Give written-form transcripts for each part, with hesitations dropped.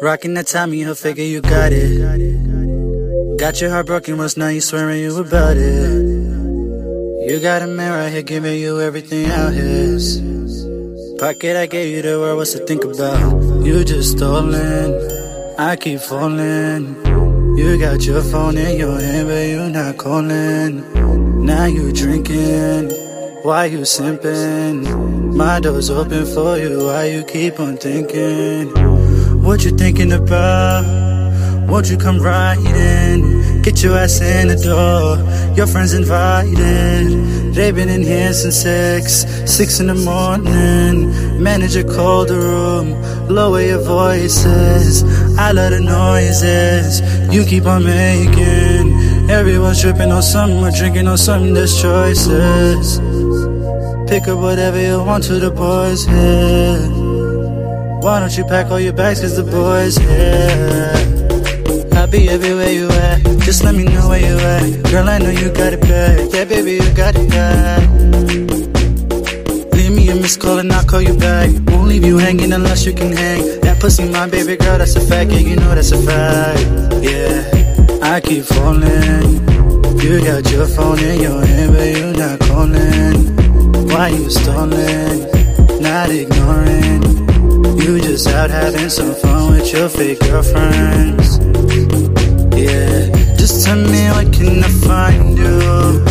Rocking that Tommy Hilfiger, you got it. Got your heart broken once, now you swearing you about it. You got a man right here giving you everything out his pocket. I gave you the world, what's to think about? You just stolen, I keep falling. You got your phone in your hand, but you not calling. Now you drinking, why you simping? My door's open for you, why you keep on thinking? What you thinking about? Won't you come right in? Get your ass in the door, your friends invited. They've been in here since 6 in the morning. Manager called the room, lower your voices. I love the noises you keep on making. Everyone's tripping on something or drinking on something, there's choices. Pick up whatever you want to the boys here. Why don't you pack all your bags, cause the boys here. I'll be everywhere you at, just let me know where you at. Girl, I know you got it back, yeah baby you got it back. Leave me a missed call and I'll call you back. Won't leave you hanging unless you can hang. That pussy my baby girl, that's a fact, yeah you know that's a fact. Yeah, I keep falling. You got your phone in your hand but you not calling. Why you stalling, not ignoring? You just out having some fun with your fake girlfriends. Yeah, just tell me what can I find you?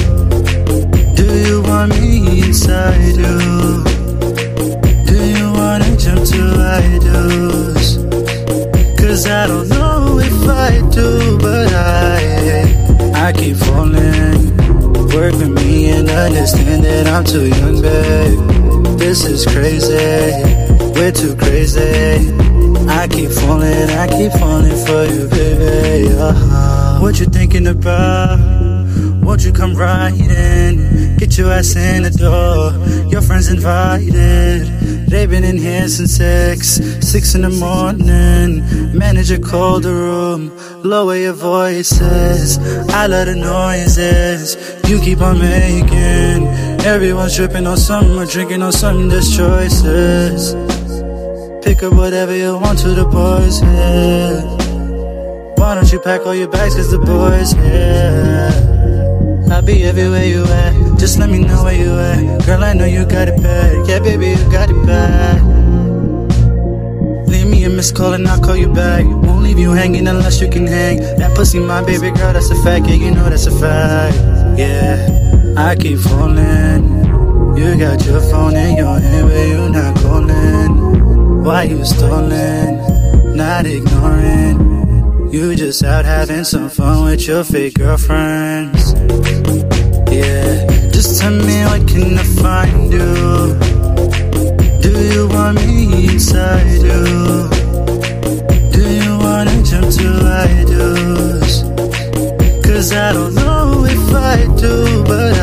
Do you want me inside you? Do you wanna jump to idols? Cause I don't know if I do, but I keep falling. Work with me and understand that I'm too young, babe. This is crazy. We're too crazy. I keep falling for you, baby. What you thinking about? Won't you come right in? Get your ass in the door, your friends invited. They've been in here since 6 in the morning. Manager called the room, lower your voices. I love the noises you keep on making. Everyone's tripping on something or drinking on something, there's choices. Pick up whatever you want to the boys here. Why don't you pack all your bags, cause the boys here. I'll be everywhere you at, just let me know where you at. Girl, I know you got it back, yeah baby you got it back. Leave me a missed call and I'll call you back. Won't leave you hanging unless you can hang. That pussy my baby girl, that's a fact, yeah you know that's a fact. Yeah, I keep falling. You got your phone in your hand but you not calling. Why you stalling, not ignoring? You just out having some fun with your fake girlfriends. Yeah, just tell me what can I find you? Do you want me inside you? Do you wanna jump to idols? Cause I don't know if I do, but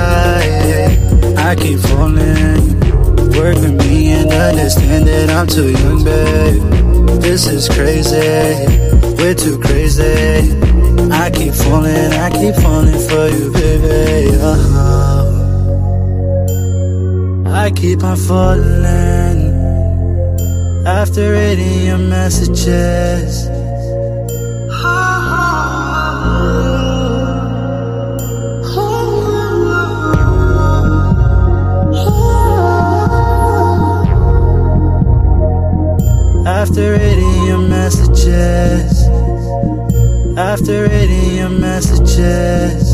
I keep falling. Work with me and understand that I'm too young, babe. This is crazy, we're too crazy. I keep falling for you, baby. I keep on falling after reading your messages. After reading your messages, after reading your messages.